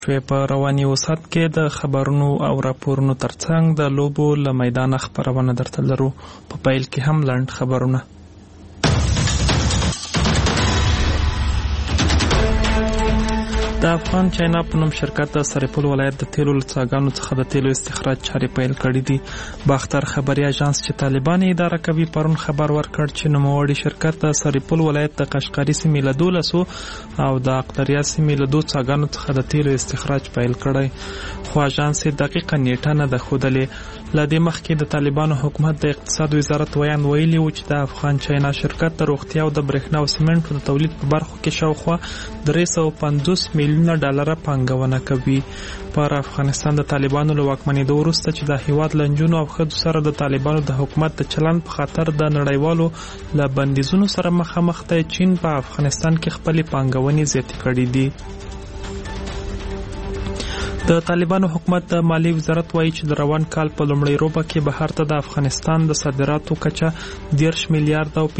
په رواني وسات کې د خبرونو او راپورونو ترڅنګ د لوبو له میدانه خپرونه درته لرو. په پیل کې هم لنډ خبرونه. د افغان چاینا په نوم شرکت د سرپل ولایت د تیلو له څاګانو څخه د تیلو استخراج چارې پیل کړي دي. باختر خبري اژانس چې طالبان اداره کوي پرون خبر ورکړ چې نوموړي شرکت د سرپل ولایت د قشقري سیمې له 12 او د اقتریا سیمې له 2 څاګانو څخه د تیلو استخراج پیل کړي، خو اژانس دقیقه نیټه نه ده ښودلې. له دې مخکې د طالبانو حکومت د اقتصاد وزارت ویان ویلي و چې د افغان چاینا شرکت د روغتیا او د برېښنا او سمنټو د تولید په برخو کې شاوخوا 350 میلیونه ډالر پانګونه کوي. پر افغانستان د طالبانو له واکمنېدو وروسته چې د هیواد له نجونو او ښځو سره د طالبانو د حکومت د چلند په خاطر د نړیوالو له بندیزونو سره مخامخ دی، چین په افغانستان کې خپلې پانګونې زیاتې کړې دي. د طالبانو حکومت د مالی وزارت وایي چې د روان کال په لومړۍ روبه کې بهر ته د افغانستان د صادراتو کچه 10 میلیارد او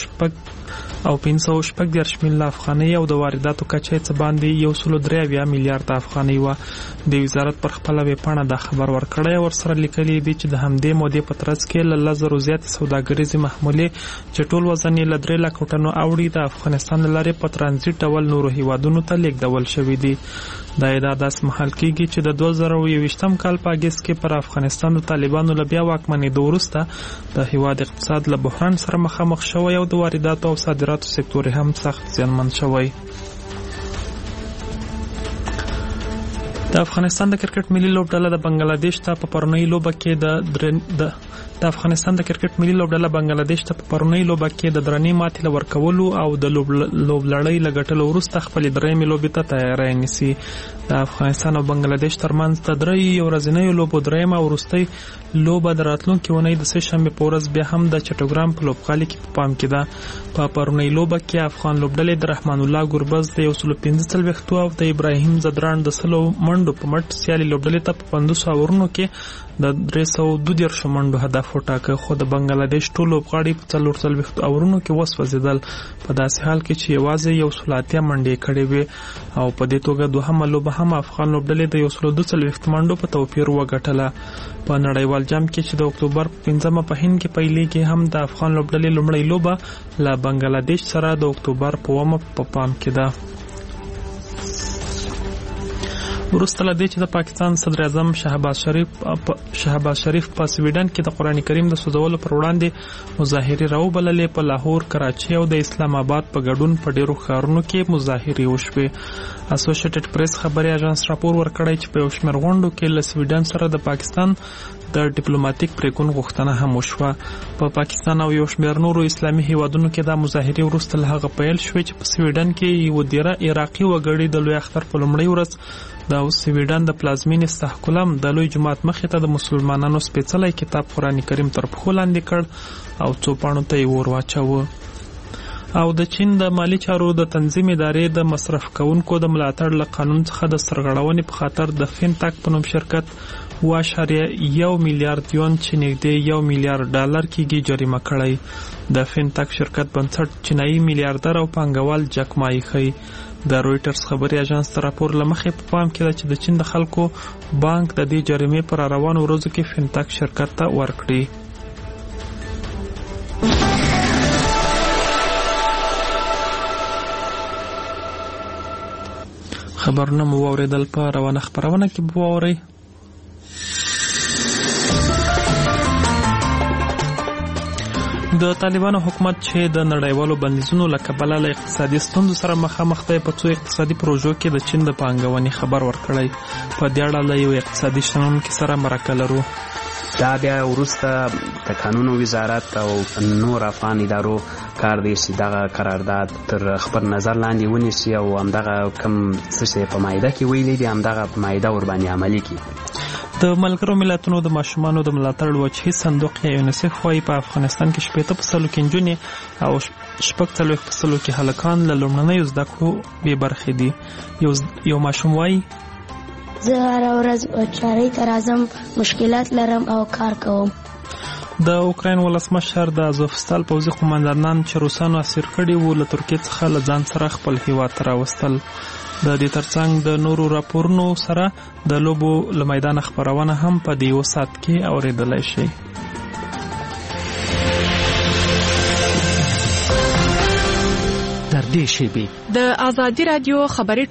510 میلیونه افغانۍ او د وارداتو کچه یې څه باندې 103 میلیارد افغانۍ وه. د وزارت پر خپله ویبپاڼه دا خبر ورکړی او ورسره لیکلي دي چې د همدې مودې په ترڅ کې له 10,000 زیاتې سوداګریزې محمولې چې ټول وزن یې له 3 لک ټنو اوړي د افغانستان له لارې په ترانزیت ډول نورو هیوادونو ته لیږدول شوي دي. دا ادعا داسې مهال کېږي چې د 2021 کال په اګست کې پر افغانستان د طالبانو له بیا واکمنېدو وروسته د هیواد اقتصاد له بحران سره مخامخ شوی او د وارداتو او صادراتو سکتور هم سخت زیانمن شوی. د افغانستان د کرکټ ملي لوبډله د بنگلاديش ته په پرونۍ لوبه کې د افغانستان د کرکټ ملي لوبډله بنگلاديش ته په پرونۍ لوبه کې د درنې ماتې له ورکولو او د لوبلړۍ له ګټلو وروسته خپلې درېیمې لوبې ته تیاری نیسي. د افغانستان او بنگلاديش ترمنځ د درېیو ورځنیو لوبو درېیمه او وروستۍ لوبه د راتلونکې اونۍ د سهشنبې په ورځ بیا هم د چټوګرام په لوبغالي کې په پام کې ده. په پرونۍ لوبه کې افغان لوبډلې د رحمان الله ګربز د 145 او د ابراهیم زدران د 100 منډو په مټ سیالي لوبډلې ته په 500 اورونو کې د 322 منډو هدف وټاکه، خو د بنگلاديش ټول لوبغاړي په 440 اورونو کې وسوځېدل، په داسې حال کې چې یوازې 180 منډې کړې وې او په دې توګه دوهمه لوبه هم افغان لوبډلې د 142 منډو په توپیر وګټله. په نړیوال جام کې چې د اکتوبر 15 په هند کې پیلېږي هم د افغان لوبډلې لومړۍ لوبه له بنگلاديش سره د اکتوبر په 1 په پام کې ده. وروسته له دې چې د پاکستان صدر اعظم شهباز شریف په سویډن کې د قرآن کریم د سوځولو پر وړاندې مظاهرې راوبللې، په لاهور، کراچي او د اسلام آباد په ګډون په ډیرو ښارونو کې مظاهرې وشوې. اسوسییټډ پریس خبري اژانس راپور ورکړی چې په یو شمېر غونډو کې له سویډن سره د پاکستان د ډیپلوماټیک پریکون غوښتنه هم وشوه. په پاکستان او یو شمېر نورو اسلامي هیوادونو کې دا مظاهرې وروسته له هغه پیل شوې چې په سویډن کې یو دیره عراقي وګړي د لوی اختر په لومړۍ ورځ د سویډن د پلازمینې ستاکولم د لوی جماعت مخې ته د مسلمانانو سپېڅلی کتاب قرآن کریم تر پښو لاندې کړ او څو پاڼو ته یې ور واچوه. او د چین د مالی چارو د تنظیم ادارې د مصرف کوونکو د ملاتړ له قانون څخه د سرغړونې په خاطر د فینټاک په نوم شرکت 2.1 میلیارد یون چې نږدې 1 میلیارد ډالر کېږي جریمه کړی. د فینټاک شرکت بنسټ چینایي میلیاردر او پانګوال جک ما ښیي. د رویټرز خبري اژانس ته راپور له مخې په پام کې ده چې د چین د خلکو بانک د دې جریمې پر روانو ورځو کې فینټاک شرکت ته ورکړي. خبرونه مو واورېدل، په روانه خپرونه کې به واورئ. د طالبانو حکومت چې د نړیوالو بندیزونو له کبله له اقتصادي ستونزو سره مخامخ دی، په څو اقتصادي پروژو کې د چین د پانګونې خبر ورکړی. په دې اړه له یو اقتصادي شنونکي سره مرکه لرو. دا بیا وروسته د قانونو وزارت او نور افغان ادارو کار دی چې دغه قرارداد تر خپل نظر لاندې ونیسي او همدغه کوم څه چې په مایده کې ویلي دي همدغه په مایده ورباندې عملي کړي. د ملګرو ملتونو د ماشومانو د ملاتړ وجهي صندوق یا یونیسف وایي په افغانستان کې 80% کې نجونې او 40% کې هلکان له لومړنیو زده کړو بې برخې دي. یو ماشوم وایي زه هره ورځ چارې ته راځم، مشکلات لرم او کار کوم. د اوکراین ولسمشر د ازوفستال پوځي قوماندانان چې روسانو اسیر کړي وو له ترکیې څخه له ځان سره خپل هیواد ته راوستل. د دې ترڅنګ د نورو راپورونو سره د لوبو له میدان خپرونه هم په دې یو ساعت کې اورېدلی شي. در دې شیبې د آزادي رادیو خبري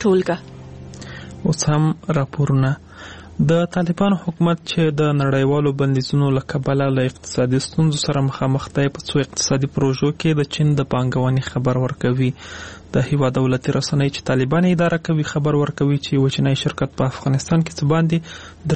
ټولګه اوس هم راپورونه. د طالبانو حکومت چې د نړیوالو بندیزونو له کبله له اقتصادي ستونزو سره مخامخ دی په څو اقتصادي پروژو کې د چین د پانګونې خبر ورکوي. د هیواد دولتي رسنۍ چې طالبان اداره کوي خبر ورکوي چې یو چینایي شرکت په افغانستان کې څه باندې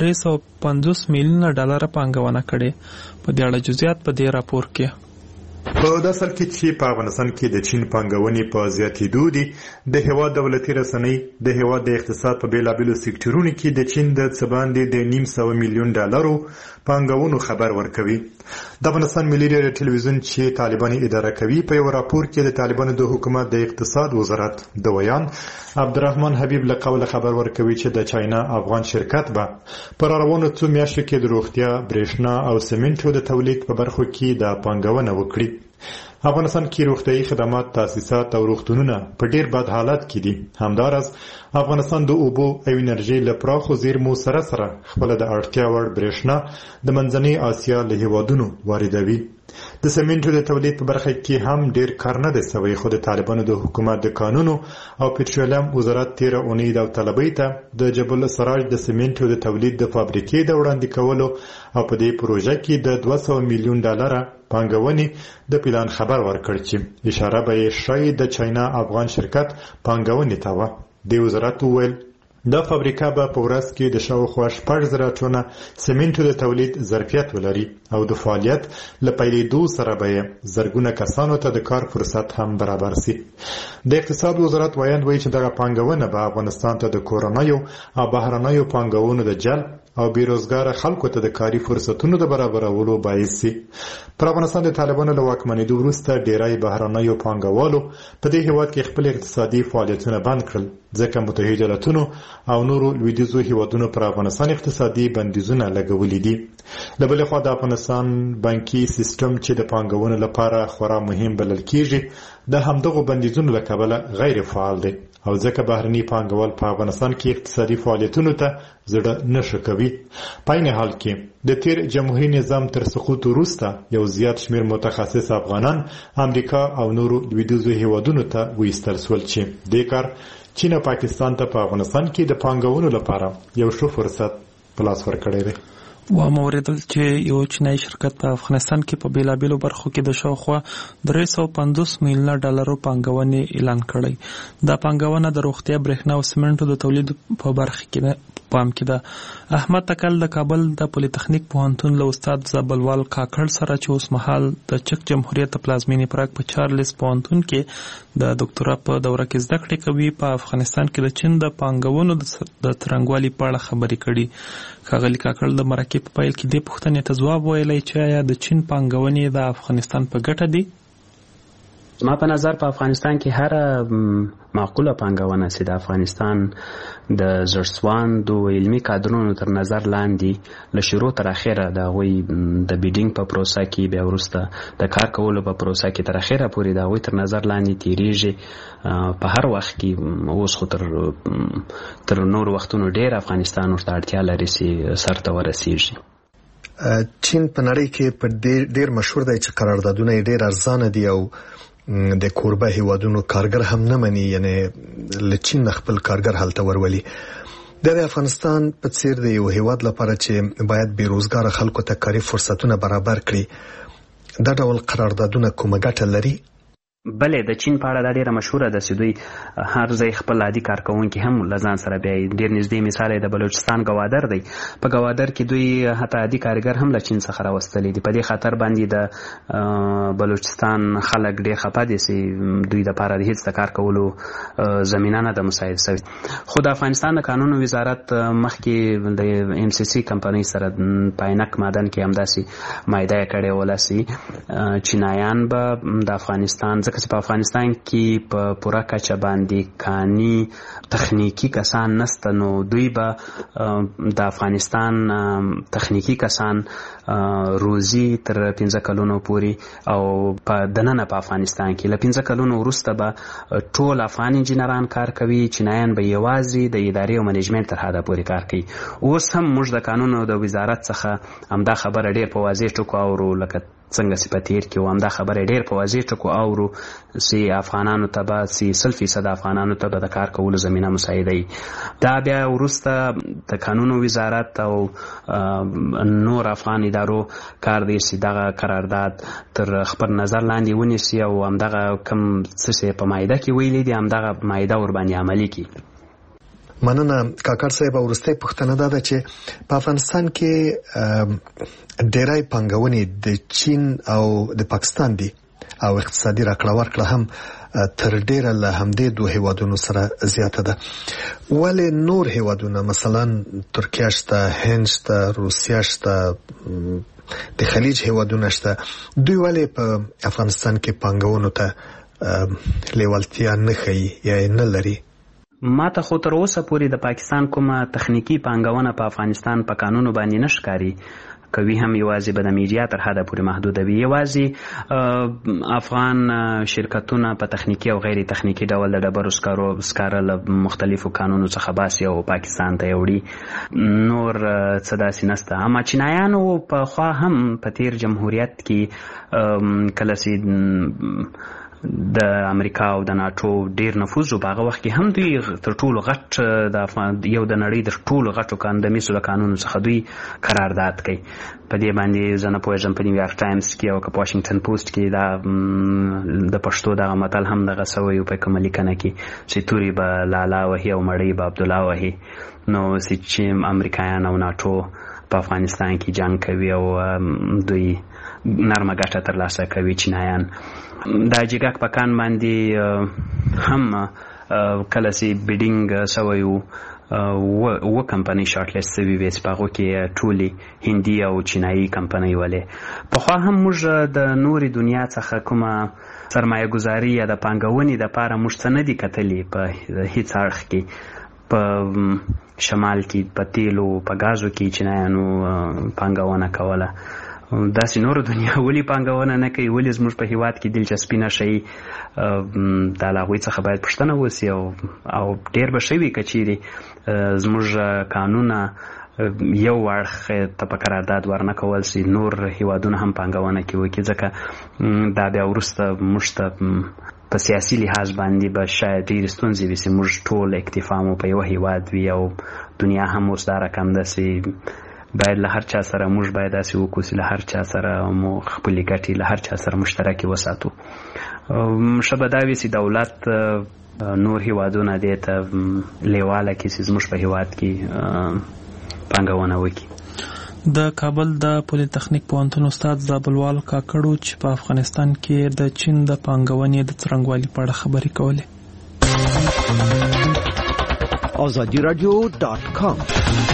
350 میلیونه ډالر پانګونه کړې. په دې اړه جزئیات په دې راپور کې. په داسې حال کې چې په افغانستان کې د چین پانګونې په زیاتېدو دي، د هیواد دولتي رسنۍ د هیواد د اقتصاد په بیلابیلو سکتورونو کې د چین د څه باندې د 900 میلیون ډالرو پانګونو خبر ورکوي. د افغانستان ملي ټلویزیون چې طالبان اداره کوي په یو راپور کې د طالبانو د حکومت د اقتصاد وزارت د ویان عبدالرحمن حبیب له قوله خبر ورکوي چې د چاینا افغان شرکت به پر روانو څو میاشتو کې د روغتیا، برېښنا او سمنټو د تولید په برخو کې د پانګونه وکړي. افغانستان کې روغتیايي خدمات، تاسیسات او روغتونونه په ډیر بد حالت کې دي. همدارس افغانستان د اوبو او انرژي له پراخو زیرمو سره خپل د اړتیا وړ برېښنا د منځنۍ اسیا له هیوادونو واردوي. د سمنټو د تولید په برخه کې هم ډیر کار نه دی سوی، خو د طالبانو د حکومت د قانونو او پټرولیم وزارت 13 اونۍ د طلبۍ ته د جبل السراج د سمنټو د تولید د فابریکې د وړاندې کولو او په دې پروژه کې د 200 میلیون ډالر پانګونې د پلان خبر ورکړ چې اشاره به یې شاید د چاینا افغان شرکت پانګونې ته و. د وزارت وویل دا فابریکه به په ورځ کې د شاوخوا 6,000 ټنه سمنټو د تولید ظرفیت ولري او د فعالیت له پیلېدو سره به زرګونه کسانو ته د کار فرصت هم برابر شي. د اقتصاد وزارت ویاند وایي چې دغه پانګونه به افغانستان ته د کورنیو او بهرنیو پانګونو د جلب او بیروزګار خلکو ته د کاري فرصتونو د برابرولو باعث شي. پر افغانستان د طالبانو له واکمنېدو وروسته ډیری بهرنیو پانګوالو په دې هیواد کې خپل اقتصادي فعالیتونه بند کړل، ځکه متحده ایالاتونو او نورو لویدیځو هیوادونو پر افغانستان اقتصادي بندیزونه لګولي دي. له بلې خوا د افغانستان بانکي سیستم چې د پانګونې لپاره خورا مهم بلل کېږي د همدغو بندیزونو له کبله غیر فعال دی او ځکه بهرني پانګوال په افغانستان کې اقتصادي فعالیتونو ته زړه نشي کوي. په عین حال کې د تیر جمهوریت نظام تر سقوط وروسته یو زیات شمیر متخصص افغانان امریکا او نورو لویدیځو هیوادونو ته وایستل شول چې د کار چین او پاکستان ته په افغانستان کې د پانګونې لپاره یو ښه فرصت په لاس ورکړی دی. و موریدل چې یو چینایي شرکت په افغانستان کې په بیلابیلو برخو کې د شاوخوا 350 میلیونه ډالرو پانګونې اعلان کړی. دا پانګونه د روغتیا، برېښنا او سمنټو د تولید په برخه کې پام کې ده. احمد تکل د کابل د پولیټیکنیک پوهنتون له استاد زابلوال کاکړ سره چې اوس مهال د چک جمهوریت پلازمینې پراګ په چارلز پوهنتون کې د ډاکټرا په دوره کې زده کړې کوي، په افغانستان کې د چین د پانګونو د ترنګوالي په اړه خبرې کړي. ښاغلي کاکړ د مرکې په پیل کې دې پوښتنې ته ځواب ویلی چې آیا د چین پانګونې د افغانستان په ګټه دي؟ ما په نظر په افغانستان کې هر معقوله پانګونه چې د افغانستان د زړسواندو علمي کادرونو تر نظر لاندې له شروع تر اخره د هغوی د بیډینګ په پروسه کې بیا وروسته د کار کولو په پروسه کې تر اخره پورې د هغوی تر نظر لاندې تیریږي. په هر وخت کې اوس خو تر نور وختونو ډیر افغانستان ورته اړتیا لري چې سر ته ورسیږي. چین په نړۍ کې په ډیر مشهور دی چې قراردادونه یې ډیر ارزانه دي او د کوربه هیوادونو کارګر هم نه مني، یعنی له چین خپل کارګر هلته ورولي. د افغانستان په څیر د یو هیواد لپاره چې باید بیروزګار خلکو ته کاري فرصتونه برابر کړي، دا ډول قراردادونه کومه ګټه لري؟ بلې د چین په اړه دا ډیره مشهوره ده چې دوی هر ځای خپل عادي کارکوونکي هم له ځان سره بیایي. ډیر نږدې مثال د بلوچستان ګوادر دی. په ګوادر کې دوی حتی عادي کارګر هم له چین څخه راوستلي دي. په دې خاطر باندې د بلوچستان خلک ډیر خفه دي چې دوی دپاره د هیڅ د کار کولو زمینه نه ده مساعد شوې. خو د افغانستان د قانون وزارت مخکې د ام سی سی کمپنۍ سره په عینک مادن کې همداسې معاهده یې کړې وله چې چینایان به د افغانستان ځکه ځکه چې په افغانستان کې په پوره کچه باندې کاني تخنیکی کسان نسته، نو دوی به د افغانستان تخنیکی کسان روزي تر 15 کلونو پورې او په دننه په افغانستان کې له 15 کلونو وروسته به ټول افغان انجینران کار کوي، چینایان به یوازې د ادارې او منیجمنت تر حده پورې کار کوي. اوس هم موږ د قانون د وزارت څخه همدا خبره ډېر په واضح ټکو اورو، لکه څنګه چې په تیر کې همدا خبره ډېر په واضح ټکو اورو چې افغانانو ته به 100% افغانانو ته به د کار کولو زمینه مساعده وي. دا بیا وروسته د قانون وزارت او نور افغان ادارو کار دی چې دغه قرارداد تر خپل نظر لاندې ونیسي او همدغه کوم څه په مایده کې ویلي دي همدغه مایده ورباندې عملي کړي. مننه کاکړ صاحب. وروستۍ پوښتنه دا ده چې په افغانستان کې ډېری پانګونې د چین او د پاکستان دي او اقتصادي راکړه ورکړه هم تر ډېره له همدې دوه هیوادونو سره زیاته ده. ولې نور هیوادونه مثلا ترکیه شته، هند شته، روسیه شته، د خلیج هیوادونه شته، دوی ولې په افغانستان کې پانګونو ته لیوالتیا نه ښیي یا نه لري؟ ما ته خو تر اوسه پورې د پاکستان کومه تخنیکی پانګونه په افغانستان په قانونو باندې نه ښکاري، کوي هم یوازې به د میډیا تر حده پورې محدود وي. یوازې افغان شرکتونه په تخنیکی او غیر تخنیکی ډول د ډبرو سکاره له مختلفو قانونو څخه باسي او پاکستان ته وړي، نور څه داسې نسته. اما چینایانو په خوا هم په تیر جمهوریت کې کله چې د امریکا او د ناټو ډیر نفوذ و، په هغه وخت کې هم دوی تر ټولو غټ یو د نړۍ د ټولو غټو کاندمیسو د قانونو څخه دوی قرارداد کوي. په دې باندې زه نه پوهېږم په نیویارک ټایمز کې او که په واشنګټن پوسټ کې دا د پښتو دغه متل هم دغه سوی په کومه لیکنه کې چې تورې به لالا وهي او مړۍ به عبدالله وهي. نو چې امریکایان او ناټو په افغانستان کې جنگ کوي او دوی نرمه ګټه ترلاسه کوي چینایان. دا جګک په کان باندې هم کله چې بیډینګ سوی و کمپنۍ شارټ لیست سوي وې چې په هغو کې ټولې هندي او چینایي کمپنۍ ولې. پخوا هم موږ د نورې دنیا څخه کومه سرمایه ګزاري یا د پانګونې دپاره موږ څه نه دي کتلي په هېڅ اړخ کې. په شمال کې په تیلو په ګازو کې چینایانو پانګونه کوله. داسې نورو دنیا ولې پانګونه نه کوي؟ ولې زموږ په هیواد کې دلچسپي نه ښیي؟ دا له هغوی څخه باید پوښتنه وسي او ډېر به ښه وي که چیرې زموږ قانونه یو اړخ ته په قرارداد ورنه کول سي، نور هیوادونه هم پانګونه کې وکړي، ځکه دا بیا وروسته موږ ته په سیاسي لحاظ باندې به شاید ډېرې ستونزې وي چې موږ ټول اکتفا مو په یوه هیواد وي او دنیا هم اوس دا رقم ده چې باید له هر چا سره موږ باید داسې وکړو چې له هر چا سره مو خپلې ګټې له هر چا سره مشترکې وساتو. ښه به دا وي چې دولت نور هیوادونه دې ته لیواله کړي چې زموږ په هیواد کې پانګونه وکړي. د کابل د پولی تخنیک پوهنتون استاد زابلوال کاکړو چې په افغانستان کې د چین د پانګونې د څرنګوالي په اړه خبرې کولې. azadiradio.com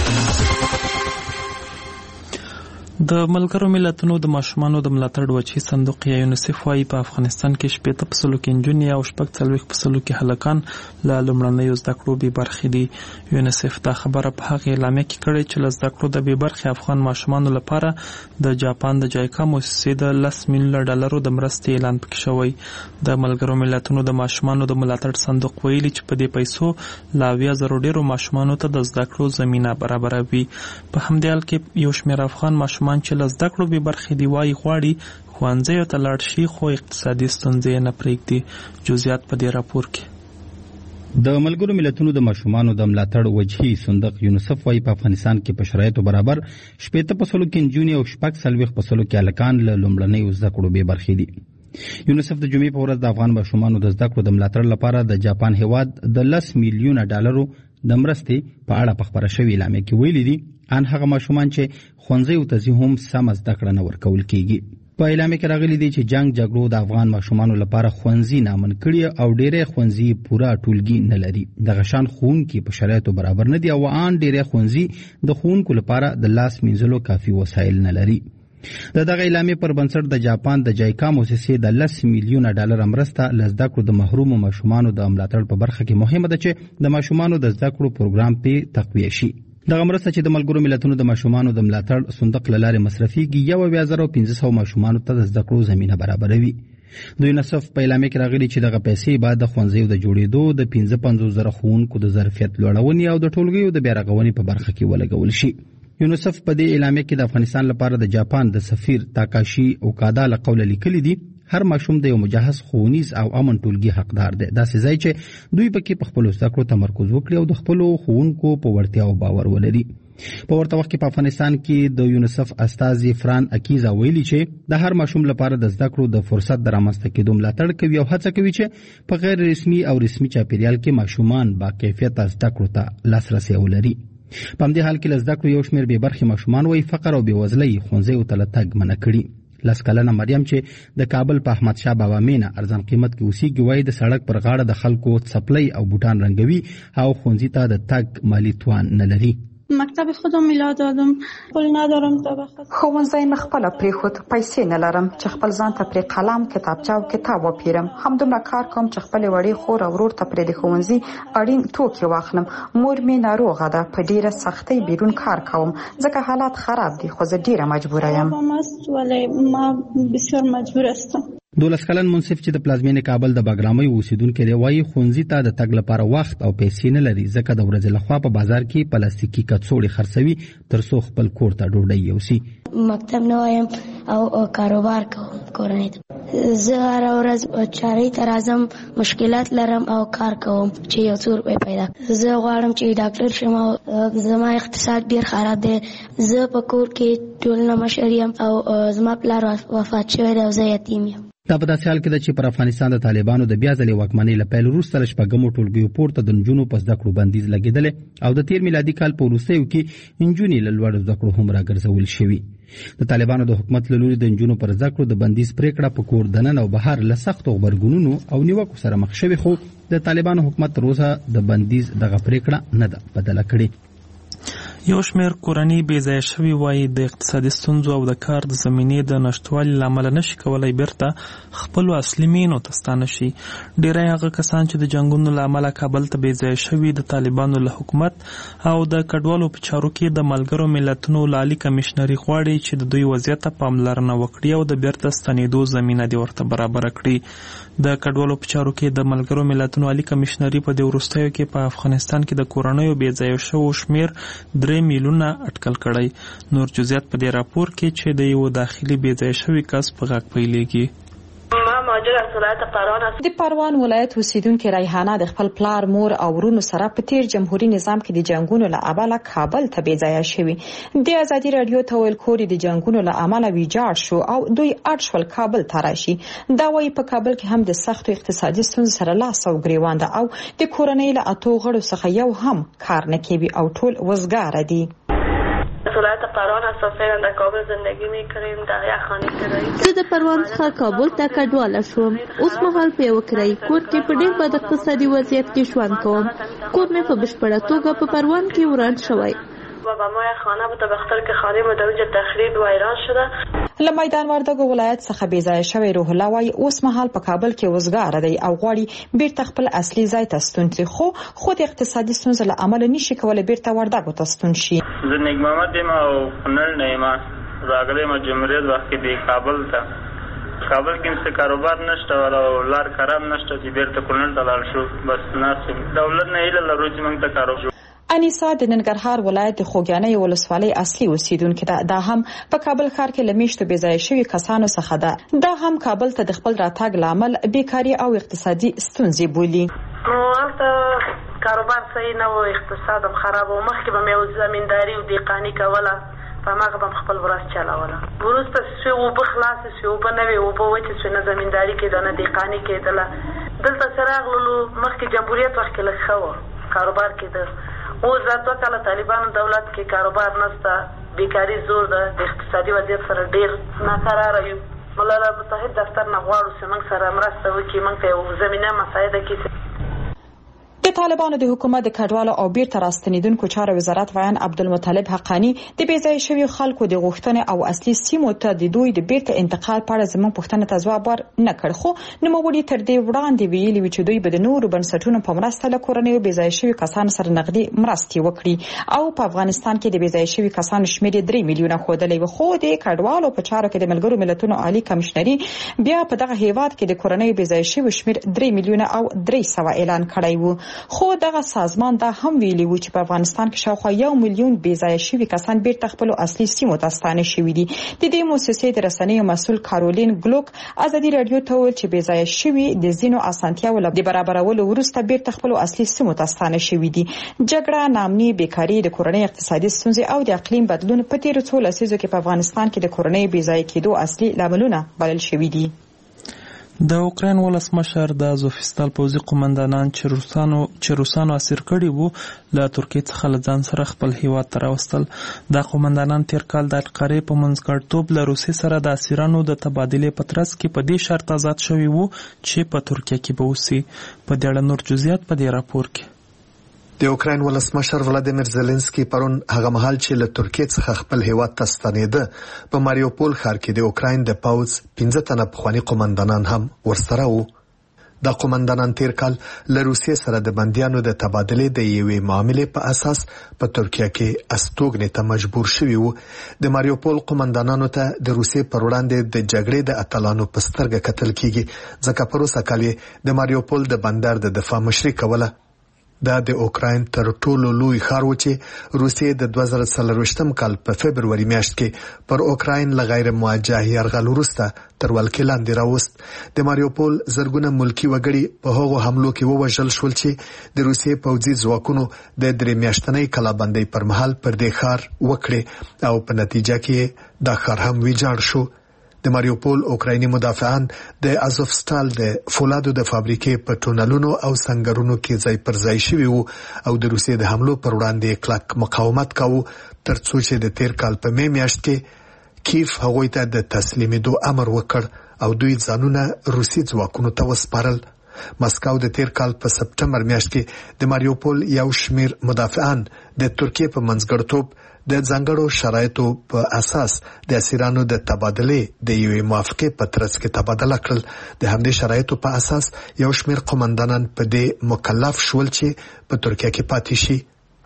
د ملګرو ملتونو د ماشومانو د ملاتړ وچی صندوق یا یونیسف وايي په افغانستان کې 80% کې نجونې او 40% کې هلکان له لومړنیو زده کړو بې برخې دي. یونیسف دا خبره په هغه اعلامیه کې کړې چې له زده کړو د بې برخې افغان ماشومانو لپاره د جاپان د جایکا مؤسسې د $10 میلیون د مرستې اعلان پکې شوی. د ملګرو ملتونو د ماشومانو د ملاتړ صندوق ویلي چې په دې پیسو لا 20,000 ډیرو ماشومانو ته د زده کړو زمينه برابروي. په همدې حال کې یو شمېر افغان ماشومان چې له زده کړو بې برخې دي وايي غواړي ښوونځیو ته لاړ شي خو اقتصادي ستونزې نه پرېږدي. جزئیات په دې راپور کې. د ملګرو ملتونو د ماشومانو د ملاتړ وجهي صندوق یونیسف وايي په افغانستان کې په شرایطو برابر 80% کې نجونې او 40% کې هلکان له لومړنیو زده کړو بې برخې دي. یونیسف د جمعې په ورځ د افغان ماشومانو د زده کړو د ملاتړ لپاره د جاپان هیواد د $10 میلیون د مرستې په اړه په خبره شوې اعلامیه کې ویلي دي ان هغه ماشومان چې ښوونځیو ته ځي هم سمه زده کړه نه ورکول کیږي. په اعلامیه کې راغلي دي چې جنگ جګړو د افغان ماشومانو لپاره ښوونځي نامن کړي او ډېری ښوونځي پوره ټولګي نه لري. دغه شان ښوونکي په شرایطو برابر نه دي او ان ډېری ښوونځي د ښوونکو لپاره د لاس مینځلو کافي وسایل نه لري. د دغه اعلامیې پر بنسټ د جاپان د جایکا مؤسسې د 10 میلیونه ډالر مرسته له زده کړو د محرومو ماشومانو د ملاتړ په برخه کې مهمه ده چې د ماشومانو د زده کړو پروګرام په تقویه شي. دغه مرسته چې د ملګرو ملتونو د ماشومانو د ملاتړ صندوق له لارې مصرفيږي 1500 ماشومانو ته د زده کړو زمينه برابروي. د یونیسف په اعلامیه کې راغلي چې دغه پیسې بعد د ښوونځیو د جوړېدو د 55,000 ښوونکو د ظرفیت لوړونې او د ټولګیو د بیارغونې په برخه کې ولګول شي. یونیسف په دې اعلامیه کې د افغانستان لپاره د جاپان د سفیر تاکاشي اوکادا له قوله لیکلي دي هر ماشوم د یو مجهز ښوونیز او امن ټولګي حقدار دی. داسې ځای چې دوی پکې په خپلو زده کړو تمرکز وکړي او د خپلو ښوونکو په وړتیاو باور ولري. په ورته وخت کې په افغانستان کې د یونیسف استازي فران اکیزا ویلي چې د هر ماشوم لپاره د زده کړو د فرصت د رامنځته کېدو ملاتړ کوي او هڅه کوي چې په غیر رسمي او رسمي چاپیریال کې ماشومان با کیفیت زده کړو ته لاسرسی ولري. په همدې حال کې زده کړو یو شمېر بې برخې ماشومان وایي فقر او بېوزلۍ ښوونځیو ته له تګ منع کړي. 10 کلنه مریم چې د کابل په احمد شاه بابا مینه ارزان قیمت کې اوسېږي وایي د سړک پر غاړه د خلکو څپلۍ او بوټان رنګوي او ښوونځي ته د تګ مالی توان نه لري. مکتب خودم میلاد دادم پول ندارم تا بخواد ښوونځی مې خپله پرېښود پیسې نه لرم چې خپل ځان ته پرې قلم کتابچه او کتاب وپیرم همدومره کار کوم چې خپلې وړې خور او ورور ته پرې د ښوونځي اړین توکي واخلم. مور مې ناروغه ده په ډیره سختۍ بیرون کار کوم ځکه حالات خراب دي خو زه ډیره مجبوره یم. ولی ما بسیار مجبور هستم. 12 کلن منصف چې د پلازمینې کابل د باګرامۍ اوسیدونکو دی وایي ښوونځي ته د تګ لپاره وخت او پیسې نه لري ځکه د ورځې لخوا په بازار کې پلاستیکي کڅوړې خرڅوي ترڅو خپل کور ته ډوډۍ یوسي. مکتب نه وایم او کاروبار کوم کورنۍ ته زه هره ورځ چارې ته راځم مشکلات لرم او کار کوم چې یو څو روپۍ پیدا زه غواړم چې ډاکټر شم او زما اقتصاد ډیر خراب دی. زه په کور کې ټول نه مشر یم او زما پلار وفات شوی دی او زه یتیم یم. دا په داسې حال کې ده چې پر افغانستان د طالبانو د بیا ځلې واکمنۍ له پیل وروسته له شپږمو ټولګیو پورته د نجونو په زده کړو بندیز لګېدلی او د تیر میلادي کال په وروستیو کې نجونې له لوړو زده کړو هم راګرځول شوي. د طالبانو د حکومت له لوري د نجونو پر زده کړو د بندیز پریکړه په کور دننه او بهر له سختو غبرګونونو او نیوکو سره مخ شوې خو د طالبانو حکومت تر اوسه د بندیز دغه پریکړه نه ده بدله کړې. یو شمېر کورنۍ بې ځایه شوي وایي د اقتصادي ستونزو او د کار د زمینې د نشتوالي له امله نشي کولی بیرته خپلو اصلي مینو ته ستانه شي. ډیری هغه کسان چې د جنګونو له امله کابل ته بې ځایه شوي د طالبانو له حکومت او د کډوالو په چارو کې د ملګرو ملتونو له عالي کمیشنري غواړي چې د دوی وضعیت ته پاملرنه وکړي او د بیرته ستنېدو زمینه دې ورته برابره کړي. د کډوالو په چارو کې د ملګرو ملتونو عالي کمیشنري په دې وروستیو کې په افغانستان کې د کورنیو بې ځایه شوو شمېر 3 میلیونه اټکل کړی. نور جزئیات په دې راپور کې چې د یو داخلي بې ځایه شوي کس په غږ پیلېږي. د پروان ولایت اوسیدونکو ریحانه د خپل پلار مور او ورونو سره په تیر جمهوریت نظام کې د جنگونو له امله کابل ته بې ځایه شوي. د ازادي رادیو ته ویل کوري د جنگونو له امله ویجاړ شو او دوی اړ شول کابل ته راشي. دا وایي په کابل کې هم د سختو اقتصادي ستونزو سره لاس او ګریوان ده او د کورنۍ له اتو غړو څخه یو هم کار نه کوي او ټول وزګار دي. ولایت پروان هستم فعلا در کابل زندگی میکنیم در یک خانه کرایه. زه د پروان څخه کابل ته کډواله شوم. اوس مهال په یو کرایي کور کې په ډېر بد اقتصادي وضعیت کې ژوند کوم. کور مې په بشپړه توګه په پروان کې وران شوی. بابا ما خانه بود به خاطر که خانه ما در اونجا تخریب و ویران شده. له میدان وردګو ولایت څخه بې ځایه شوی روح الله وايي اوس مهال په کابل کې وزګار دی او غواړي بیرته خپل اصلي ځای ته ستون شي خو خود اقتصادي ستونزې له امله نشي کولای بیرته وردګو ته ستون شي. زه نیک محمد یم او نن نه یم راغلم جمهوریت وخت کې دی کابل ته. کابل کې څه کاروبار نشته او لار خراب نشته چې بیرته کونړ ته لاړ شو. بس ناسم دولت نه هیله لرو چې موږ ته کاروبار. انیسا د ننګرهار ولایت د خوږیانۍ ولسوالۍ اصلي اوسیدونکې ده. دا هم په کابل ښار کې له میاشتو بې ځایه شوي کسانو څخه ده. دا هم کابل ته د خپل راتګ له امله بیکاري او اقتصادي ستونزې بولي. هلته کاروبار صحیح نه و اقتصاد هم خراب و. مخکې به مې زمینداري او دیقاني کوله په هماغه به خپل ورځ چلوله. وروسته چې اوبه خلاصې شوې اوبه نه وې اوبه وچې شوې نه زمینداري کېده نه دیقاني کېدله. دلته چې راغللو مخکې جمهوریت وخت کې لږ ښه و کاروبار کېده. اوس دا 2 کاله طالبانو دولت کې کاروبار نشته بیکاري زور ده د اقتصادي وضعیت سره ډېر ناقراره یو. ملل متحد دفتر نه غواړو چې موږ سره مرسته وکړي موږ ته یو زمینه مساعده کړي. د د طالبانو د حکومت د کډوالو او بیرته راستنیدونکو چارو وزارت ویان عبدالمطلب حقانی د بیځای شوی خلکو د غوښتنې او اصلي سیمو ته د دوی د بیرته انتقال په اړه زموږ پوښتنه ته ځواب ورنکړ، خو نوموړي تر دې وړاندې ویلي و چې دوی به د نورو بنسټونو په مرسته له کورنیو بیځای شوی کسانو سره نقدي مرستې وکړي او په افغانستان کې د بیځای شوی کسانو شمېر 3 میلیونه ښودلی و، خو د کډوالو په چارو کې د ملګرو ملتونو عالی کمشنري بیا په دغه هیواد کې د کورنیو بیځای شوی شمېر 3 میلیونه او 300 اعلان کړی و، خو دغه سازمان دا هم ویلي و چې په افغانستان کې شاوخوا 1 میلیون بیځای شوي کسان بیرته خپل اصلي سیمو ته ستانه شوي دي. د دې مؤسسې د رسنیو مسؤل کارولین ګلوک ازادي رادیو ته ویل چې بیځای شوي د ځینو اسانتیاوو لپاره د برابرولو وروسته بیرته خپل اصلي سیمو ته ستانه شوي دي. جګړه، ناامني، بیکاري، د کورنۍ اقتصادي ستونزې او د اقلیم بدلون په تیرو څو لسیزو کې په افغانستان کې د کورنۍ بیځای کېدو اصلي لاملونه بلل شوي دي. د اوکراین ولسمشر د ازوفستال پوځي قومندانان چې روسانو اسیر کړي وو له ترکیې څخه له ځان سره خپل هیواد ته راوستل. دا قومندانان تیر کال د القرې په منځګړیتوب له روسیې سره د اسیرانو د تبادلې په ترڅ کې په دې شرط آزاد شوي وو چې په ترکیه کې به اوسي. په دې اړه نور جزئیات په دې راپور کې. د اوکراین ولسمشر ولادیمیر زيلنسکي پرون هغه مهال چې له ترکیې څخه خپل هیواد ته ستنېده په ماریوپول ښار کې د اوکراین د پوځ 15 تنه پخواني قومندانان هم ورسره وو. دا قومندانان تیر کال له روسیې سره د بندیانو د تبادلې د یوې معاملې په اساس په ترکیه کې استوګنې ته مجبور شوي وو. د ماریوپول قومندانانو ته د روسیې پر وړاندې د جګړې د اتلانو په سترګه کتل کیږي، ځکه پروسه کال د ماریوپول د بندر د دفاع مشري کوله. دا د اوکراین تر ټولو لوی ښار و چې روسیې د 2024 کال په فبروري میاشت کې پر اوکراین له غیر موجه یرغل وروسته تر ولکې لاندې راوست. د ماریوپول زرګونه ملکی وګړي په هغو حملو کې ووژل شول چې د روسیې پوځي ځواکونو د 3 میاشتنۍ کلابندۍ پر مهال پر دې ښار وکړي او په نتیجه کې دا ښار هم ویجاړ شو. د ماریوپول اوکرایني مدافعان د ازوفستال د فولادو د فابریکې په ټونلونو او سنگرونو کې ځای پر ځای شوي وو او د روسیې د حملو پر وړاندې کلک مقاومت کاوه ترڅو چې د تیر کال په می میاشت کې کیف هغوی ته د تسلیمېدو امر وکړ او دوی ځانونه روسي ځواکونو ته وسپارل. مسکو د تیر کال په سپټمبر میاشت کې د ماریوپول یو شمیر مدافعان د ترکیې په منځګړیتوب د ځانګړو شرایطو په اساس د اسیرانو د تبادلې د یوې موافقې په ترڅ کې تبادله کړل. د همدې شرایطو په اساس یو شمیر قومندانان په دې مکلف شول چې په ترکیه کې پاتې شي.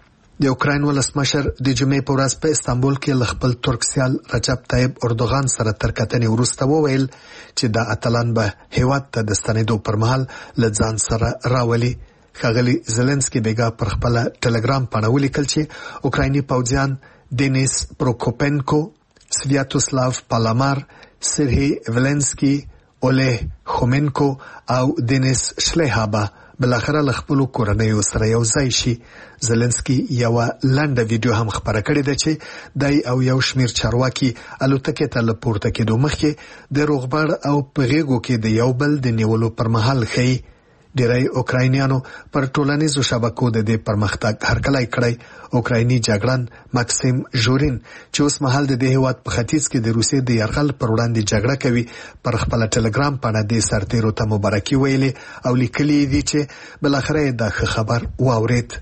د اوکراین ولسمشر د جمعې په ورځ په استانبول کې له خپل ترک سیال رجب طیب اردوغان سره تر کتنې وروسته وویل چې دا اتلان به هیواد ته د ستنېدو پر مهال له ځان سره راولي. ښاغلي زيلنسکي بیګا پر خپل ټلګرام باندې ولیکل چې اوکرایني پوځیان دینیس پروکوپنکو، سویاتوسلاو پالامار، سرهی ولنسکي، اوله خومنکو او دینیس شلیهابا بلاخره له خپل کورنیو سره یو ځای شي. زيلنسکي یو لنډه ویډیو هم خبره کړې ده چې دای او یو شمیر چارواکي الوتکې ته لپورته کېدو مخکې د روغبړ او په غیږو کې د یو بل د نیولو پر مهال ښیي. ډیری اوکراینیانو پر ټولنیزو شبکو د دې پرمختګ هرکلی کړی. اوکرایني جګړن ماکسیم ژورین چې اوس مهال د دې هیواد په ختیځ کې د روسیې د یرغل پر وړاندې جګړه کوي پر خپل ټلګرام باندې د سرتیرو ته مبارکي ویلې او لیکلي دي چې بلاخره دا خبر واورید.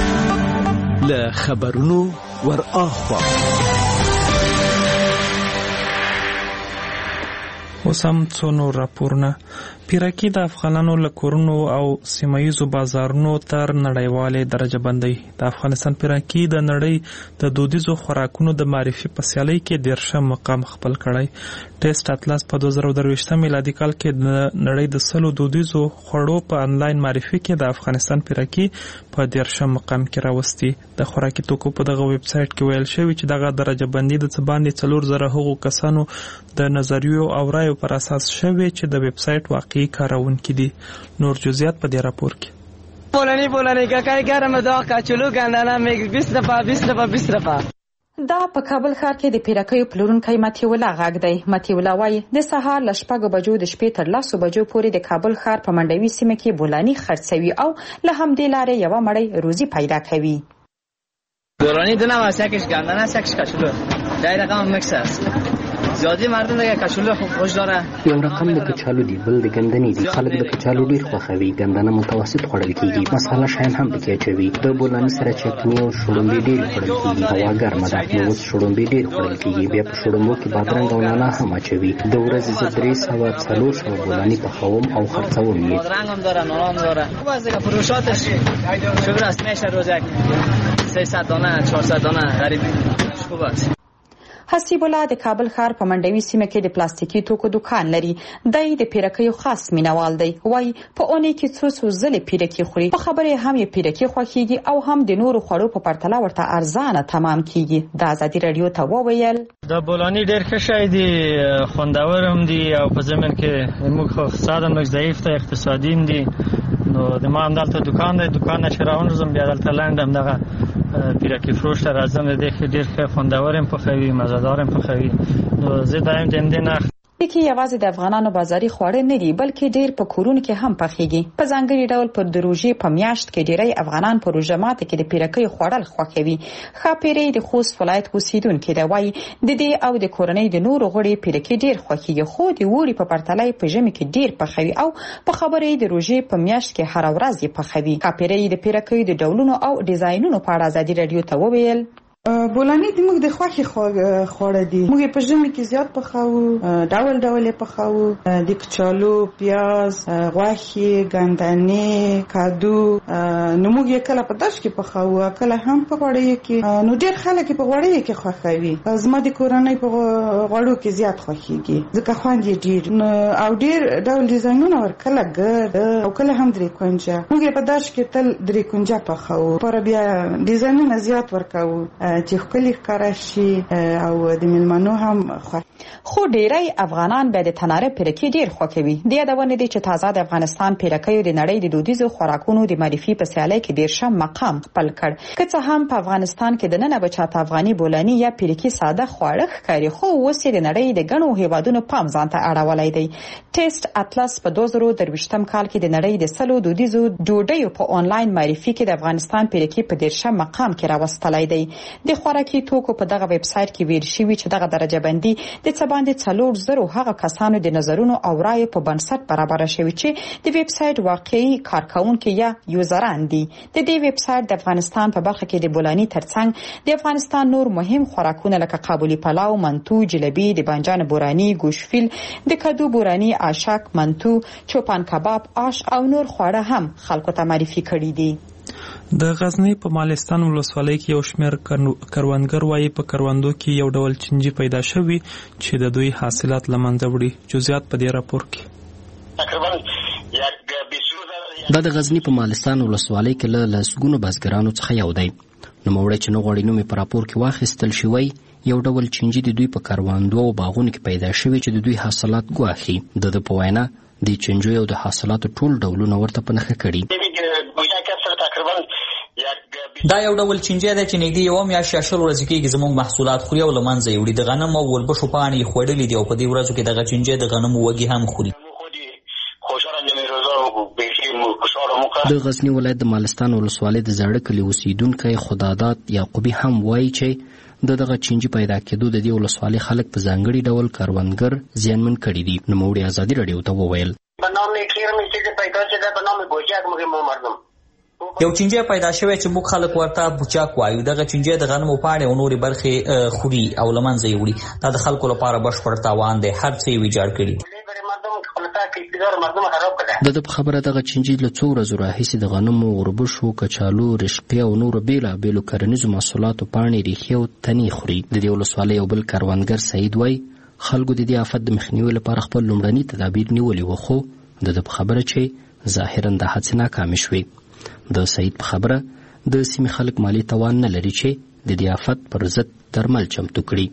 له خبرونو ور اخوا اوس هم څو نور راپورونه. پیراکي د افغانانو له کورونو او سیمایي بازارونو تر نړیوالې درجه بندۍ. د افغانستان پیراکي د نړۍ د دودیزو خوراکونو د معرفي په سیالۍ کې 10 مقام خپل کړی. ټیسټ اطلس په 2023 میلادي کال کې د نړۍ د 100 دودیزو خوړو په انلاین معرفي کې د افغانستان پیراکي په 10 مقام کې راوستي. د خوراکي توکو په دغه ویب سټ کې ویل شوی چې دغه درجه بندي د څه باندې 4,000 هغو کسانو د نظریو او رایو پر اساس شوی چې د ویب سټ واقعي کارونکي دي. نور جزئیات په دې راپور کې. پولانی کاکای ګرم دا کاچلو ګندانا میګ 20 رفا. دا په کابل ښار کې د پیراکیو پلورونکی متي ولا غږ دی. متي ولا وايي د سهار ل 6 بجو د شپې تر 10 بجو پورې د کابل ښار په منډوي سیمه کې بولانی خرڅوي او له همدې لارې یو مړی روزي پیدا کوي. بولانی دنا واسه کش ګندانا سکش کاچلو دا رقم مکس است زیادی مردم دیگه کچالو خوش داره. یو رقم د کچالو دی، بل د ګندنې دی. خلک د کچالو ډیر خوښوي. ګندنه متوسط خوړل کیږي. مساله شاین هم پکې اچوي. د بولاني سره چټني او شړومبې ډیر خوړل کیږي. هوا ګرمه ده، نو اوس شړومبې ډیر خوړل کیږي. بیا په شړومبو کې بادرنګ او نعناع هم اچوي. د ورځې زه 300-400 بولاني پخوم او خرڅوم یې. بادرنګ هم داره، نعناع هم داره. خوب است دیگه، فروشاتش شغل است. میشه روزک 300 دانه 400 دانه غریب خوب است. حسیب الله د کابل ښار په منډوي سیمه کې د پلاستیکي توکو دکان لري. دای د پیرکیو خاص مینوال دی. وای په اونۍ کې څو ځله پیرکی خوري. په خبره هم یې پیرکی خوښیږي او هم د نورو خوړو په پرتله ورته ارزانه تمام کیږي. د ازادي رادیو ته وویل د بولانی ډیر ښه شی دی، خوندور هم دی او په زمين کې موږ اقتصاد هم ضعیف ته اقتصادي دي. نو د ما هم دلته دکان دی، دکان نشراون زم بیا دلته لاندې هم دغه پیرکی فروش ته راځم. د دې ډیر ښه خوندور هم پخوي، مزه‌دار هم پخوي. نو زه دایم دې نه کې یوازې د افغانانو بازاري خواړه نه دي، بلکې ډیر په کورونو کې هم پخېږي. په ځانګړي ډول پر د روژې په میاشت کې ډیری افغانان په روژه ماته کې د پیرکۍ خوړل خوښوي. خاپيري د خوست ولایت اوسیدونکو دی. وایي د دې او د کورنۍ د نورو غړي پیرکۍ ډیر خوښیږي، خو د وړي په پرتله په ژمي کې ډیر پخوي او په خبرې د روژې په میاشت کې هر ورځ یې پخوي. خاپيري د پیرکۍ د ډولونو او ډیزاینونو په اړه ازادي رادیو ته وویل بولانی د موږ د خوخي خوړه دي. موږ په ژمي کې زیات پخاو، ډول ډول پخاو، د کچالو، پیاز، غوښې، ګندنې، کادو. نو موږ کله په داش کې پخاو، کله هم په غوړې کې. نو ډېر خلک په غوړې کې خوښوي. زما د کورنۍ په غوړو کې زیات خوښيږي ځکه خوند یې ډېر او ډېر ډول ډیزاینونه ورکله ګرد او کله هم درې کونجه. موږ په داش کې تل درې کونجه پخاو، پر بیا ډیزاینونه زیات ورکاو چې خپل ښکارشي او د ملمنو هم خو ډیری افغانان به د تناره پیرکی ډیر خوښوي. د یادونه دي چې تازه د افغانستان پیرکیو د نړۍ د دودیزو خوراکونو د معرفي په سیالۍ کې ډیر شم مقام خپل کړ. که څه هم په افغانستان کې د نن بچاته افغاني بولانی یا پیرکی ساده خواړه ښکاري، خو اوس د نړۍ د غنو هیوادونو پام ځانته اړولای دی. ټیسټ اټلس په 2023 کال کې د نړۍ د سلو دودیزو ډوډیو په آنلاین معرفي کې د افغانستان پیرکی په ډیر شم مقام کې راوستلای دی. د خوراکي توکو په دغه ویب سټ کې ویل شوی چې دغه درجه بندي د باندې 400 هغه کسانو د نظرونو او رایو په بنسټ برابر شوی چې د ویب سټ واقعي کارکونکو یا یوزران دي. د دې ویب سټ د افغانستان په برخه کې د بولانی ترڅنګ د افغانستان نور مهم خوراکونه لکه قابلی پلاو، منتو، جلبی، د بانجان بورانی، گوشفیل، د کدو بورانی، آشک، منتو، چوپان کباب، آش او نور خواړه هم خلکو ته معرفي کړي دي. د غزنی په مالستان ولسوالۍ کې یو شمېر کروندګر وایي په کروندو کې یو ډول چنجي پیدا شوی چې د دوی حاصلات له منځه وړي. جزئیات په دې راپور کې. دا د غزنی په مالستان ولسوالۍ کې له لسګونو بزګرانو څخه یو دی. نوموړی چې نغواړي نوم په راپور کې واخیستل شوی یو ډول چنجي د دوی په کروندو او باغونو کې پیدا شوی چې د دوی حاصلات ګواښي. د په وینا د چنجو او د حاصلاتو ټول ډولونه ورته په نښه کړي. دا یو ډول چنجي دی چې نږدې یو میاشت یا شل ورځې کېږي زموږ محصولات خوري او له منځه یې وړي. د غنم او وربشو پاڼې یې خوړلې دي او په دې ورځو کې دغه چنجي د غنمو وږي هم خوري. د غزنی ولایت د مالستان ولسوالۍ د زاړه کلي اوسیدونکی خدادات یعقوبي هم وایي چې دغه چنجي پیدا کېدو د دې ولسوالۍ خلک په ځانګړي ډول کروندګر زیانمن کړي دي. نوموړي ازادي رادیو ته وویل یو چنجي پیدا شوی چې موږ خلک ورته بوچاک وایو. دغه چنجي د غنمو پاڼې او نورې برخې خوري او له منځه یې وړي. دا د خلکو لپاره بشپړ تاوان دی. هر څه یې ویجاړ کړي. د په خبره دغه چنجي له څو ورځو راهیسې د غنمو، وربشو، کچالو، رشقې او نورو بېلابېلو کرنیزو محصولاتو پاڼې، ریښې او تنې خوري. د دې ولسوالۍ یو بل کروندګر سعید وایي خلکو د دې آفت د مخنیوي لپاره خپل لومړني تدابیر نیولي وو، خو د په خبره چې ظاهرا د هڅې ناکامې شوې. د سعید په خبره د سیمې خلک مالی توان نه لري چې د دې آفت پر ضد درمل چمتو کړي.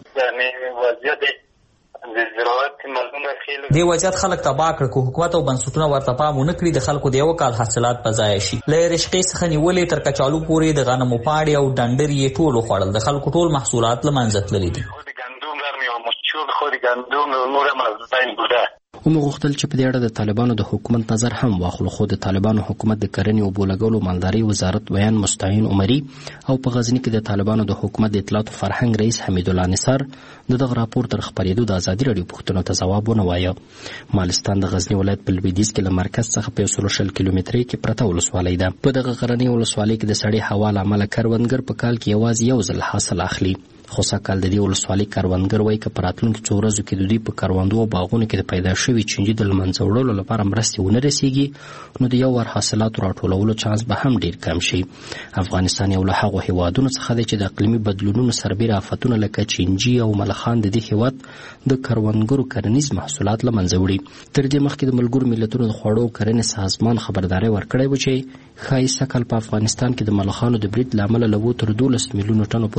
دې وضعیت خلک تباه کړ. که حکومت او بنسټونه ورته پام ونه کړي د خلکو د یو کال حاصلات په ضایع شي. له رشقې څخه نیولې تر کچالو پورې د غنمو پاڼې او ډنډر یې ټول خوړل. د خلکو ټول محصولات له منځه تللي دي. ومو غوښتل چې په دې اړه د طالبانو د حکومت نظر هم واخلو، خو د طالبانو حکومت د کرنې او اوبو لګولو مالدارۍ وزارت ویان مستعین عمري او په غزني کې د طالبانو د حکومت د اطلاعات او فرهنګ رئیس حمید الله نثار دغه راپور تر خپرېدو د ازادي راډیو پوښتنو ته ځواب ونه وایه. مالستان د غزني ولایت په لویدیځ کې له مرکز څخه په 160 کیلومترۍ کې پرته ولسوالۍ ده. په دغه غرنۍ ولسوالۍ کې د سړې هوا له امله کروندګر په کال کې یوازې یو ځل حاصل اخلي. خو سږکال د دې ولسوالۍ کروندګر وایي که په راتلونکو څو ورځو کې د دوی په کروندو او باغونو کې د پیدا شوي چینجي د له منځه وړلو لپاره مرستې ونه رسیږي، نو د یو ور حاصلاتو راټولولو چانس به هم ډیر کم شي. افغانستان یو له هغو هیوادونو څخه دی چې د اقلیمي بدلونونو سربیره آفتونه لکه چینجي او ملخان د دې هیواد د کروندګرو کرنیز محصولات له منځه وړي. تر دې مخکې د ملګرو ملتونو د خوړو او کرنې سازمان خبرداری ورکړی و چې ښایي سږکال په افغانستان کې د ملخانو د برید له امله له 12 میلیونو ټنو